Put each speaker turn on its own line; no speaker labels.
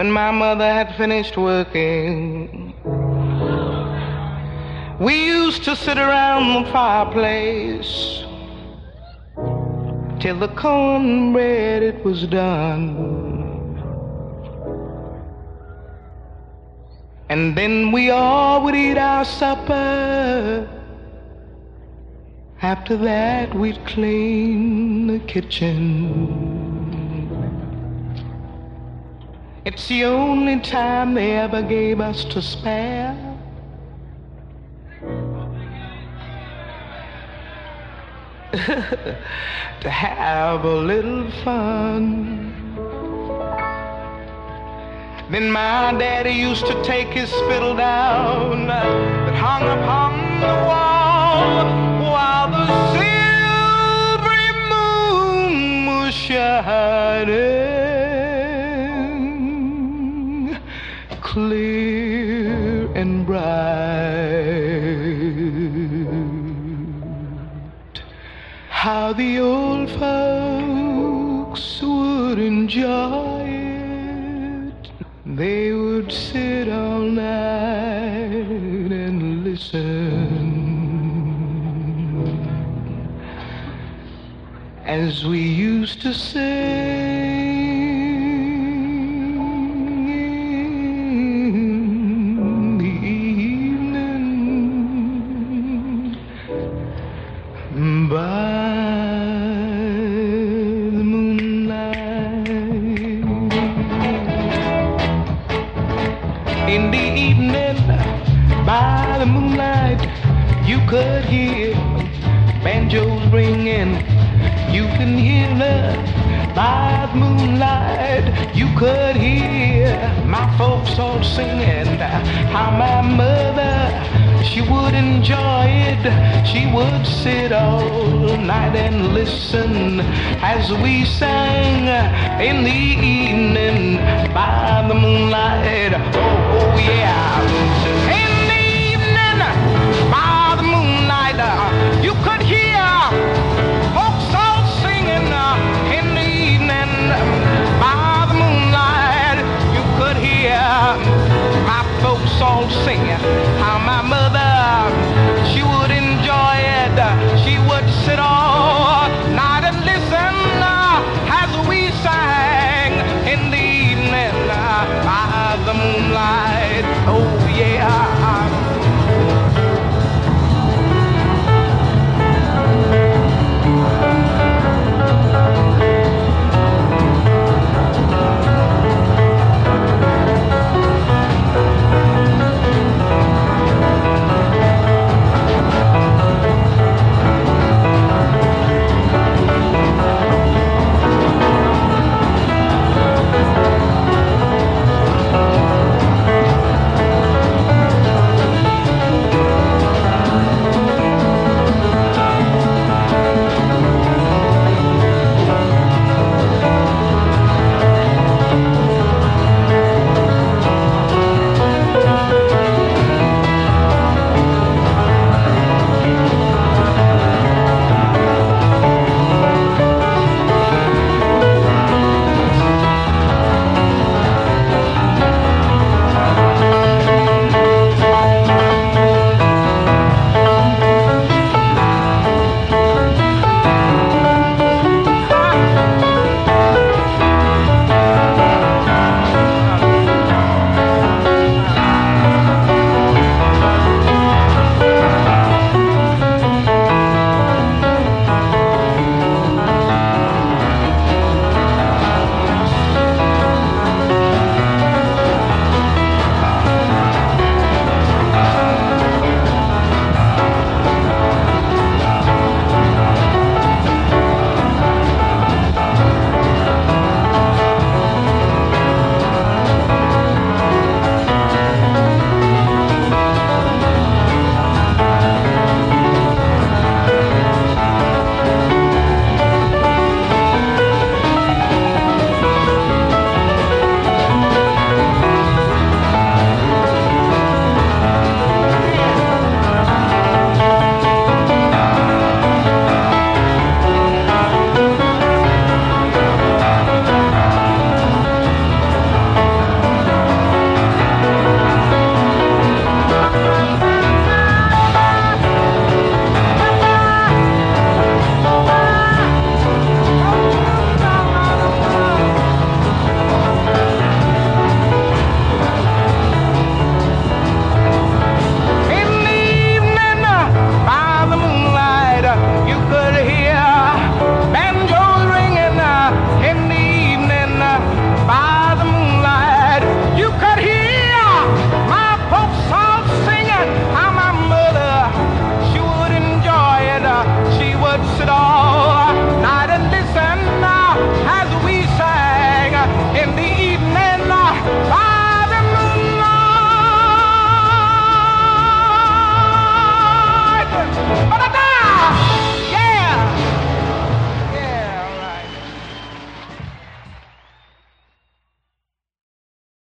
when my mother had finished working, we used to sit around the fireplace till the cornbread it was done. And then we all would eat our supper. After that we'd clean the kitchen. It's the only time they ever gave us to spare. To have a little fun. Then my daddy used to take his fiddle down that hung upon the wall while the silvery moon was shining clear and bright. How the old folks would enjoy it. They would sit all night and listen as we used to sing in the evening by the moonlight. In the evening, by the moonlight, you could hear banjos ringing. You can hear them by the moonlight. You could hear my folks all singing how my mother, she would enjoy it. She would sit all night and listen as we sang in the evening by the moonlight. Oh, oh yeah.